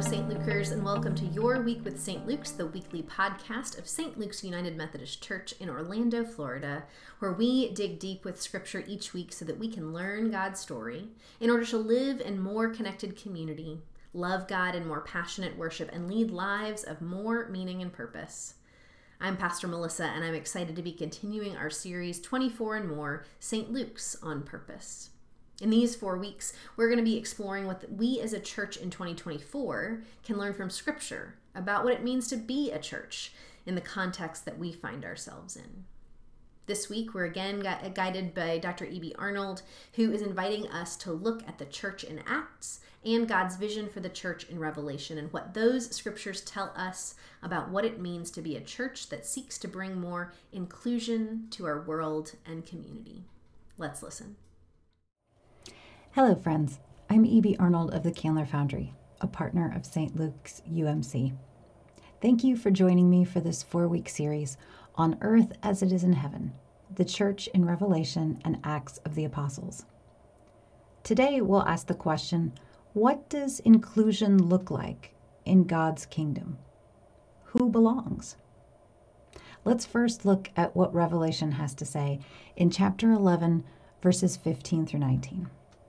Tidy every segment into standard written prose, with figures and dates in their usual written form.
St. Lukers, and welcome to Your Week with St. Luke's, the weekly podcast of St. Luke's United Methodist Church in Orlando, Florida, where we dig deep with Scripture each week so that we can learn God's story in order to live in more connected community, love God in more passionate worship, and lead lives of more meaning and purpose. I'm Pastor Melissa, and I'm excited to be continuing our series 24 and More, St. Luke's on Purpose. In these 4 weeks, we're going to be exploring what we as a church in 2024 can learn from Scripture about what it means to be a church in the context that we find ourselves in. This week, we're again guided by Dr. E.B. Arnold, who is inviting us to look at the church in Acts and God's vision for the church in Revelation and what those scriptures tell us about what it means to be a church that seeks to bring more inclusion to our world and community. Let's listen. Hello, friends. I'm E.B. Arnold of the Candler Foundry, a partner of St. Luke's UMC. Thank you for joining me for this 4-week series on Earth as it is in Heaven, the Church in Revelation and Acts of the Apostles. Today, we'll ask the question, what does inclusion look like in God's kingdom? Who belongs? Let's first look at what Revelation has to say in chapter 11, verses 15 through 19.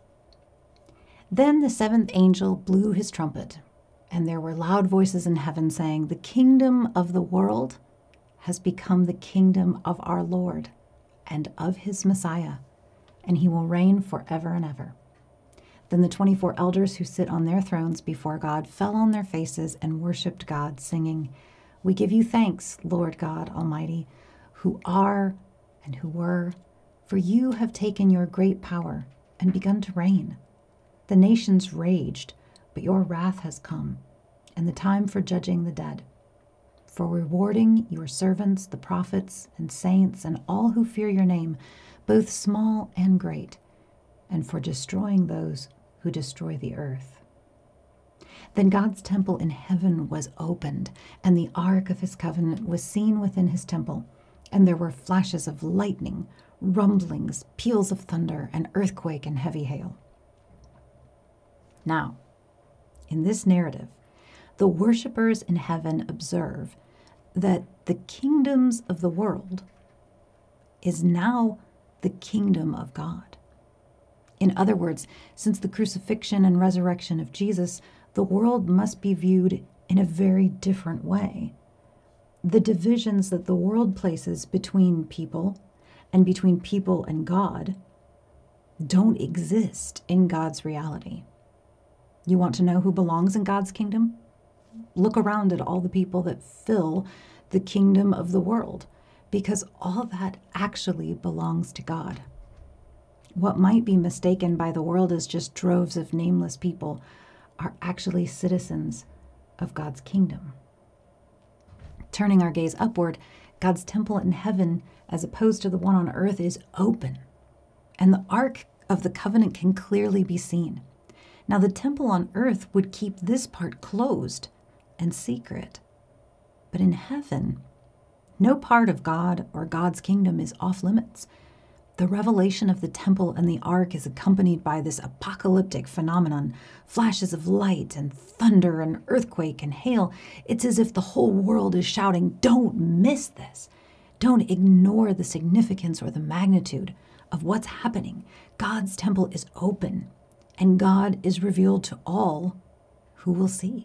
Then the seventh angel blew his trumpet, and there were loud voices in heaven saying, "The kingdom of the world has become the kingdom of our Lord and of his Messiah, and he will reign forever and ever." Then the 24 elders who sit on their thrones before God fell on their faces and worshipped God, singing, "We give you thanks, Lord God Almighty, who are and who were, for you have taken your great power and begun to reign. The nations raged, but your wrath has come, and the time for judging the dead, for rewarding your servants, the prophets and saints, and all who fear your name, both small and great, and for destroying those who destroy the earth." Then God's temple in heaven was opened, and the ark of his covenant was seen within his temple, and there were flashes of lightning, rumblings, peals of thunder, an earthquake, and heavy hail. Now, in this narrative, the worshipers in heaven observe that the kingdoms of the world is now the kingdom of God. In other words, since the crucifixion and resurrection of Jesus, the world must be viewed in a very different way. The divisions that the world places between people and God don't exist in God's reality. You want to know who belongs in God's kingdom? Look around at all the people that fill the kingdom of the world, because all that actually belongs to God. What might be mistaken by the world as just droves of nameless people are actually citizens of God's kingdom. Turning our gaze upward, God's temple in heaven, as opposed to the one on earth, is open, and the Ark of the Covenant can clearly be seen. Now, the temple on earth would keep this part closed and secret. But in heaven, no part of God or God's kingdom is off limits. The revelation of the temple and the ark is accompanied by this apocalyptic phenomenon, flashes of light and thunder and earthquake and hail. It's as if the whole world is shouting, "Don't miss this. Don't ignore the significance or the magnitude of what's happening. God's temple is open, and God is revealed to all who will see."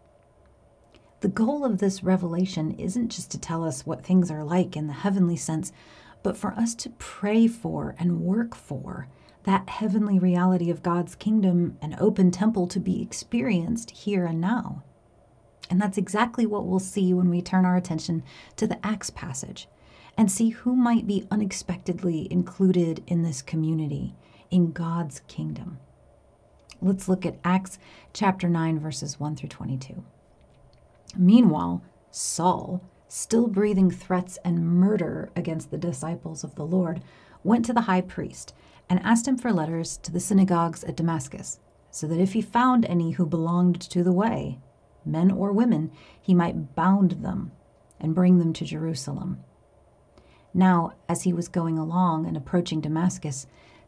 The goal of this revelation isn't just to tell us what things are like in the heavenly sense, but for us to pray for and work for that heavenly reality of God's kingdom and open temple to be experienced here and now. And that's exactly what we'll see when we turn our attention to the Acts passage and see who might be unexpectedly included in this community, in God's kingdom. Let's look at Acts chapter 9, verses 1 through 22. Meanwhile, Saul, still breathing threats and murder against the disciples of the Lord, went to the high priest and asked him for letters to the synagogues at Damascus, so that if he found any who belonged to the way, men or women, he might bound them and bring them to Jerusalem. Now, as he was going along and approaching Damascus,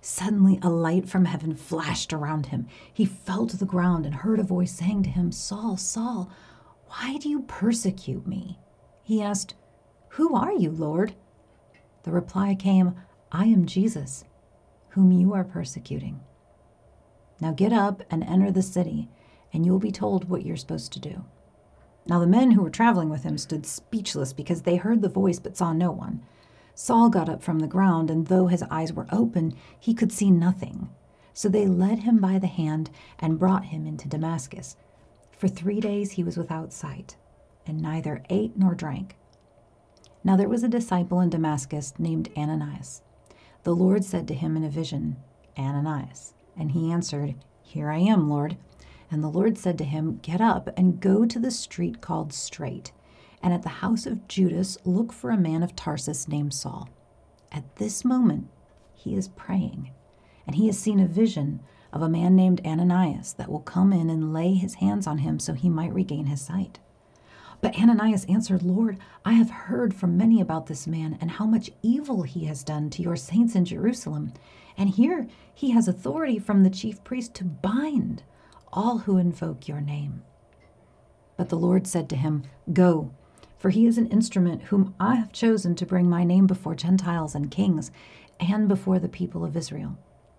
Suddenly, a light from heaven flashed around him. He fell to the ground and heard a voice saying to him, "Saul, Saul, why do you persecute me?" He asked, "Who are you, Lord?" The reply came, "I am Jesus, whom you are persecuting. Now get up and enter the city, and you will be told what you're supposed to do." Now the men who were traveling with him stood speechless because they heard the voice but saw no one. Saul got up from the ground, and though his eyes were open, he could see nothing. So they led him by the hand and brought him into Damascus. For 3 days he was without sight, and neither ate nor drank. Now there was a disciple in Damascus named Ananias. The Lord said to him in a vision, "Ananias." And he answered, "Here I am, Lord." And the Lord said to him, "Get up and go to the street called Straight, and at the house of Judas look for a man of Tarsus named Saul. At this moment he is praying, and he has seen a vision of a man named Ananias that will come in and lay his hands on him so he might regain his sight." But Ananias answered, "Lord, I have heard from many about this man and how much evil he has done to your saints in Jerusalem. And here he has authority from the chief priest to bind all who invoke your name." But the Lord said to him, "Go, for he is an instrument whom I have chosen to bring my name before Gentiles and kings and before the people of Israel.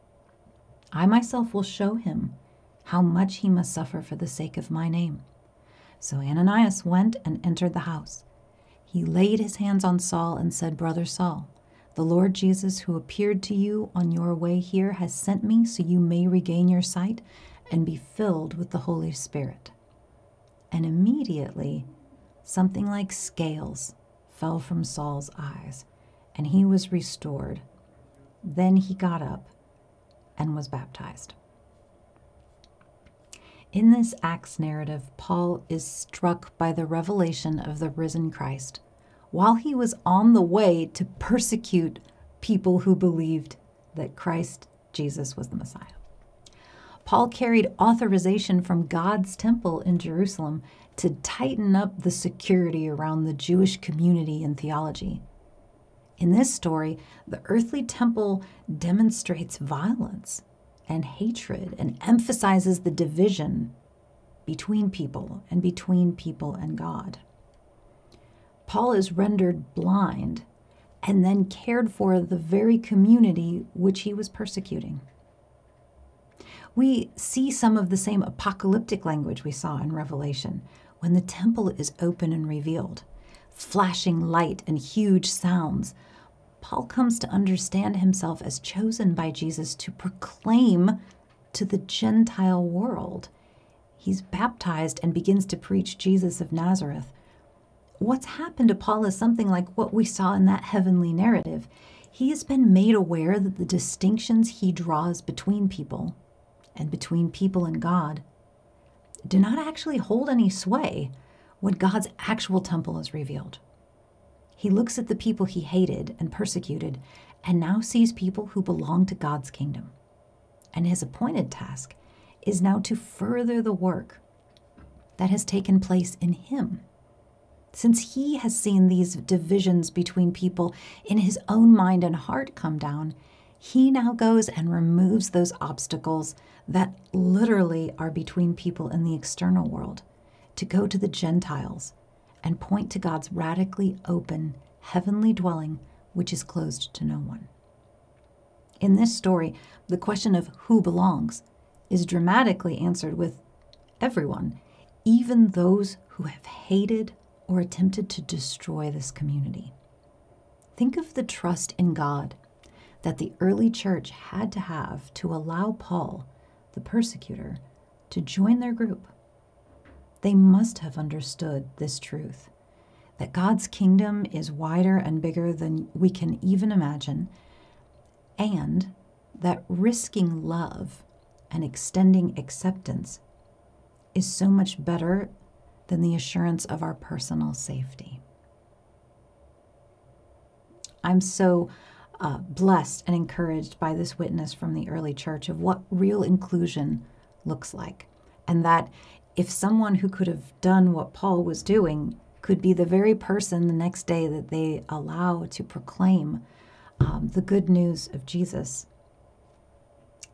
I myself will show him how much he must suffer for the sake of my name." So Ananias went and entered the house. He laid his hands on Saul and said, "Brother Saul, the Lord Jesus, who appeared to you on your way here, has sent me so you may regain your sight and be filled with the Holy Spirit." And immediately something like scales fell from Saul's eyes, and he was restored. Then he got up and was baptized. In this Acts narrative, Paul is struck by the revelation of the risen Christ while he was on the way to persecute people who believed that Christ Jesus was the Messiah. Paul carried authorization from God's temple in Jerusalem to tighten up the security around the Jewish community and theology. In this story, the earthly temple demonstrates violence and hatred and emphasizes the division between people and God. Paul is rendered blind and then cared for the very community which he was persecuting. We see some of the same apocalyptic language we saw in Revelation when the temple is open and revealed, flashing light and huge sounds. Paul comes to understand himself as chosen by Jesus to proclaim to the Gentile world. He's baptized and begins to preach Jesus of Nazareth. What's happened to Paul is something like what we saw in that heavenly narrative. He has been made aware that the distinctions he draws between people and between people and God do not actually hold any sway when God's actual temple is revealed. He looks at the people he hated and persecuted and now sees people who belong to God's kingdom. And his appointed task is now to further the work that has taken place in him. Since he has seen these divisions between people in his own mind and heart come down, he now goes and removes those obstacles that literally are between people in the external world to go to the Gentiles and point to God's radically open heavenly dwelling, which is closed to no one. In this story, the question of who belongs is dramatically answered with everyone, even those who have hated or attempted to destroy this community. Think of the trust in God that the early church had to have to allow Paul, the persecutor, to join their group. They must have understood this truth, that God's kingdom is wider and bigger than we can even imagine, and that risking love and extending acceptance is so much better than the assurance of our personal safety. I'm so blessed and encouraged by this witness from the early church of what real inclusion looks like, and that if someone who could have done what Paul was doing could be the very person the next day that they allow to proclaim the good news of Jesus,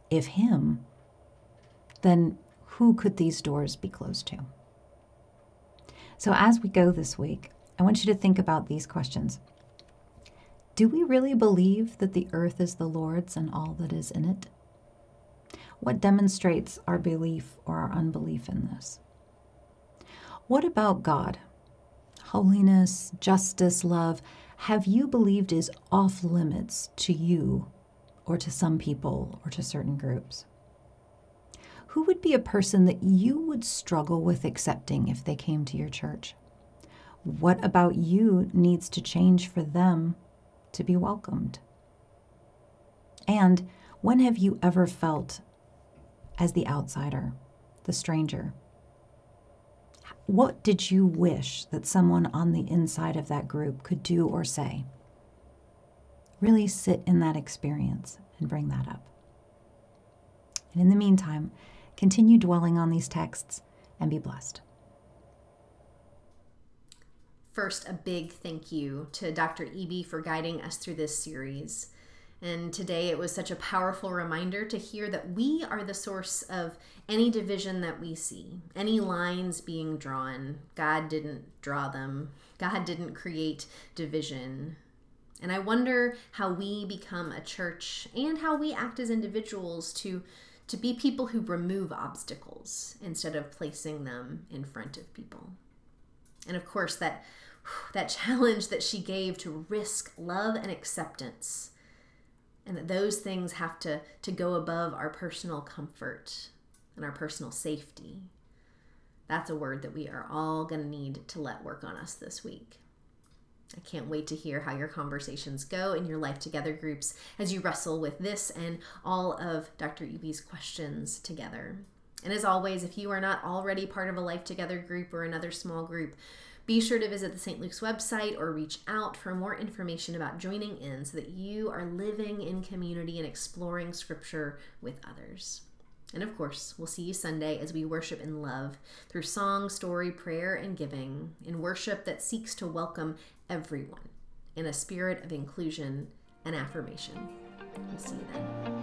if him, then who could these doors be closed to? So as we go this week, I want you to think about these questions. Do we really believe that the earth is the Lord's and all that is in it? What demonstrates our belief or our unbelief in this? What about God? Holiness, justice, love, have you believed is off limits to you or to some people or to certain groups? Who would be a person that you would struggle with accepting if they came to your church? What about you needs to change for them to be welcomed? And when have you ever felt as the outsider, the stranger? What did you wish that someone on the inside of that group could do or say? Really sit in that experience and bring that up. And in the meantime, continue dwelling on these texts and be blessed. First, a big thank you to Dr. Eby for guiding us through this series. And today it was such a powerful reminder to hear that we are the source of any division that we see, any lines being drawn. God didn't draw them. God didn't create division. And I wonder how we become a church and how we act as individuals to be people who remove obstacles instead of placing them in front of people. And of course, that challenge that she gave to risk love and acceptance, and that those things have to go above our personal comfort and our personal safety. That's a word that we are all going to need to let work on us this week. I can't wait to hear how your conversations go in your Life Together groups as you wrestle with this and all of Dr. Eby's questions together. And as always, if you are not already part of a Life Together group or another small group, be sure to visit the St. Luke's website or reach out for more information about joining in so that you are living in community and exploring Scripture with others. And of course, we'll see you Sunday as we worship in love through song, story, prayer, and giving, in worship that seeks to welcome everyone in a spirit of inclusion and affirmation. We'll see you then.